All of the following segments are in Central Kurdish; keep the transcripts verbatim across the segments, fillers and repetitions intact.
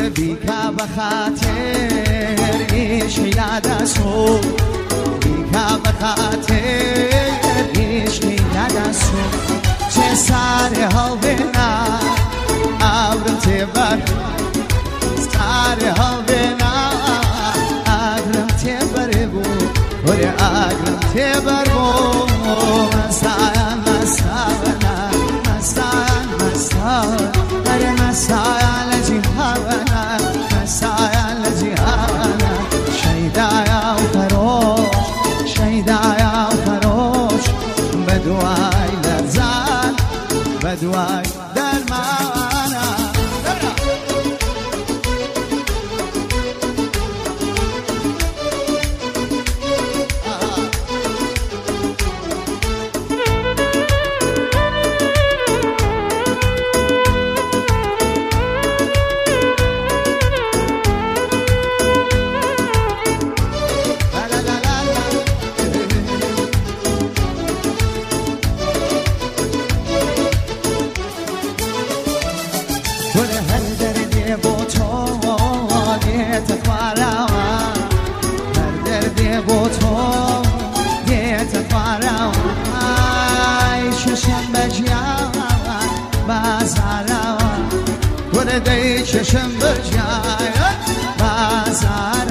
بیکا بخاطر عشق یادسو بیکا بخاطر عشق یادسو چه سر حال بنا عبرم تبر سر حال بنا عبرم تبر بو ولی عبرم تبر بو مسایا مسایا مسایا مسایا اره مسایا لجهانا مسایا لجهانا شیدایا و فروش شیدایا و فروش بدوای لرزان بدوای درمانا چشم بجای بازار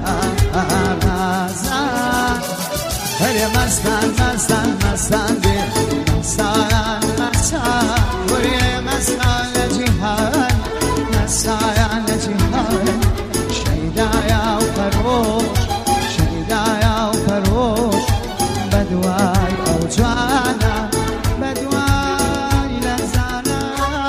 بازار هر مستان مستان مستان دی مستان مستان وری مستان لجهان مستان لجهان شیدایا و فروش شیدایا و فروش بدوای او جوانا بدوای لزانا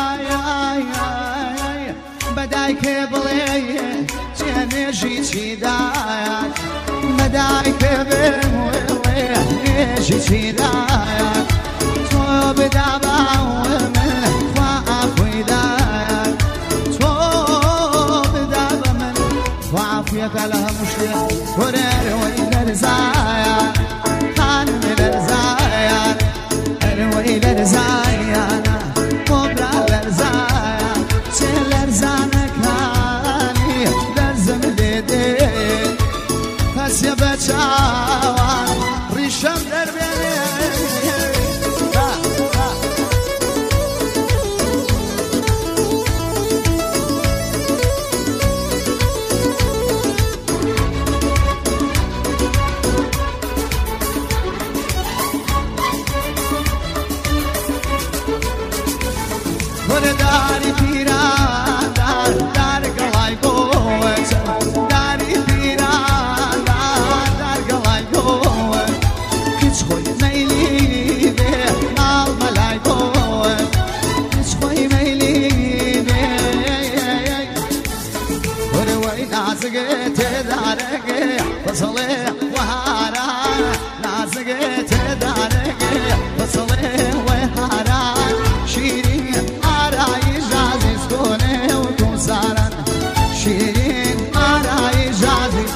بدای که بلی جنجی چی داید بدای که بلی چی داید تو بدابا من خوافی داید تو بدابا من خوافی کلها مشکل ورر ویل رزاید خانم لرزاید ویل رزاید مبرا لرزاید چه لرزانکانی لرزم دیده پس یه بچاوان ریشم در بینه داری پیران دار دار گلای گوش داری پیران دار دار گلای گوش کچ خوی میلی به مال ملای گوش کچ خوی میلی به وروی نازگه تدارگه فصله وهارا نازگه تدارگه فصله وهارا شیرین شیرین آرای جازی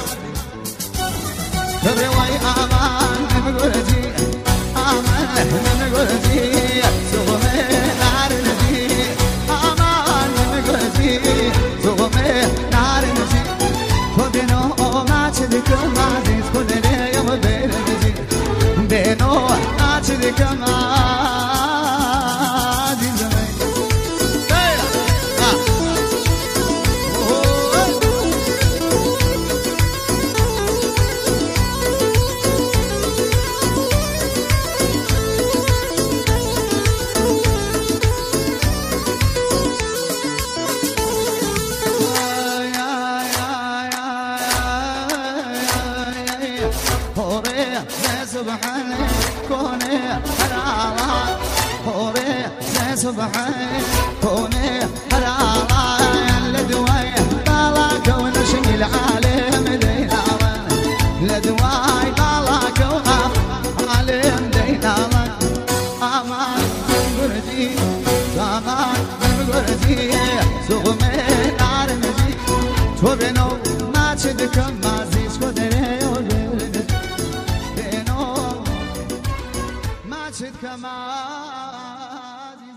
روی آمان نمگرزی آمان نمگرزی زغمه نار نزی آمان نمگرزی زغمه نار نزی تو بینو آماچ دکم عزیز کنه یم بیرزی بینو آماچ دکم سبحان كوني حرام لدواي طالع ونشي العالم ديناوان لدواي طالع عالم ديناوان امان قردي امان قردي سغمي